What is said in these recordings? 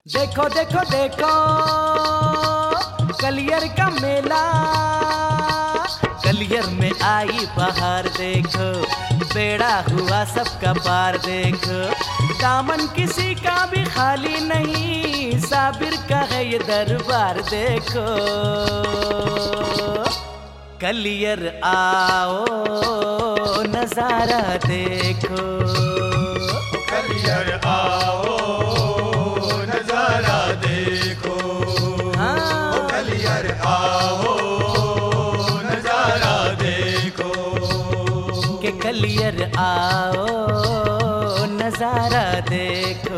देखो देखो देखो कलियर का मेला, कलियर में आई बहार देखो, बेड़ा हुआ सबका पार देखो, दामन किसी का भी खाली नहीं, साबिर का है ये दरबार देखो। कलियर आओ नजारा देखो, कलियर आओ नजारा देखो, हाँ कलियर आओ नजारा देखो, के कलियर आओ नजारा देखो।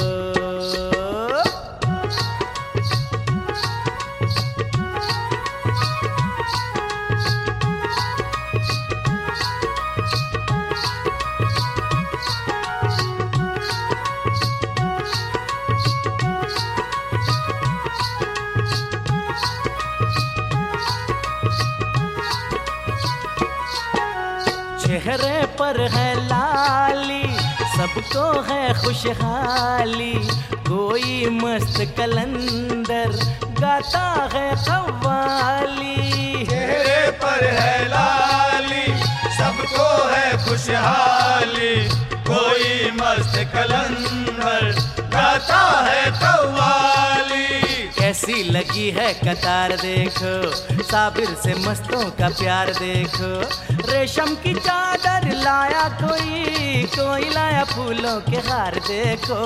चेहरे पर है लाली, सबको है खुशहाली, कोई मस्त कलंदर गाता है कव्वाली। चेहरे पर है लाली, सबको है खुशहाली, कोई मस्त कलंदर गाता है कव्वाली। कैसी लगी है कतार देखो, साबिर से मस्तों का प्यार देखो, रेशम की चादर लाया कोई, कोई लाया फूलों के हार देखो।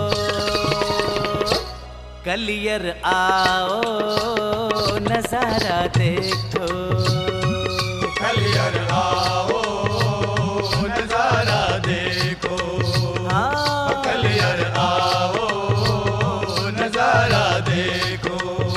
कलियर आओ नजारा देखो, कलियर आओ नजारा देखो, हाँ कलियर आओ नजारा देखो।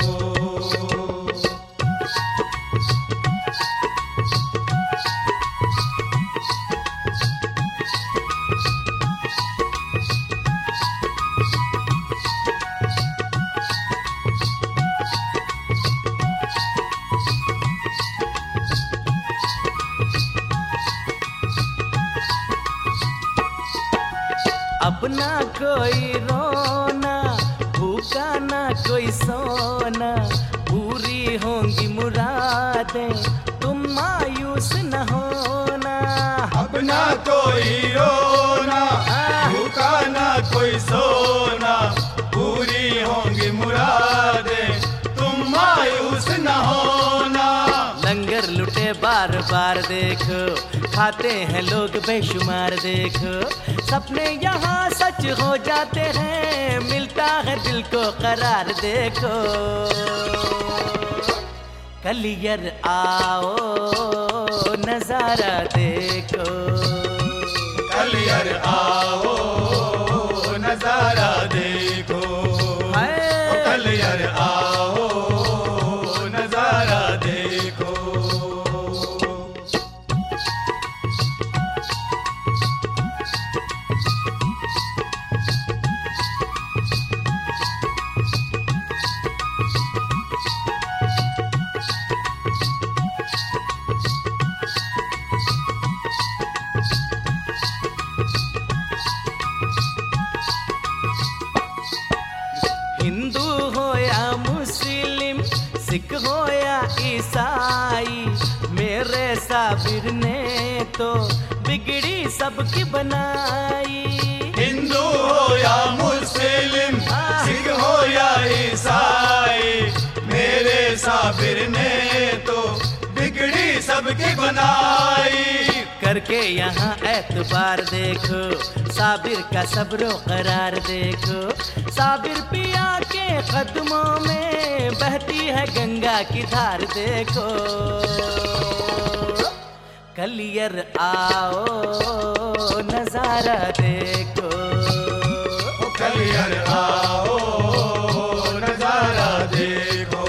अब ना कोई रोना, भूखा ना कोई सोना, पूरी होंगी मुरादें, तुम मायूस न होना। अब ना कोई रोना, भूखा ना कोई सोना, पूरी होंगी मुरादें, तुम मायूस न होना। लंगर लुटे बार बार देखो, खाते हैं लोग बेशुमार देखो, सपने यहाँ सच हो जाते हैं, मिलता है दिल को करार देखो। कलियर आओ नजारा देखो, कलियर आओ नजारा देखो, कलियर आओ नजारा देखो। हिंदू हो या मुस्लिम, सिख हो या ईसाई, मेरे साबिर ने तो बिगड़ी सबकी बनाई। हिंदू हो या मुस्लिम, सिख हो या ईसाई, मेरे साबिर ने तो बिगड़ी सबकी बनाई। करके यहाँ एतबार देखो, साबिर का सब्रो करार देखो, साबिर पिया के कदमों में बहती है गंगा की धार देखो। कलियर आओ नजारा देखो, कलियर आओ नजारा देखो,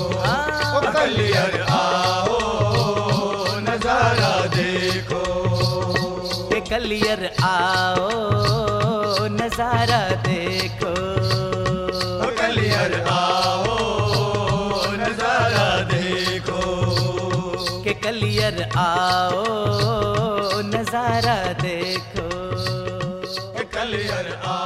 कलियर आओ नजारा देखो, कलियर आओ नजारा देखो, कलियर आओ नजारा देखो, के कलियर आओ नजारा देखो। कलियर आओ।